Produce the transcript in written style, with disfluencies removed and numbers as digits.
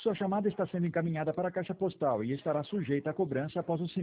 Sua chamada está sendo encaminhada para a caixa postal e estará sujeita a cobrança após o sinal.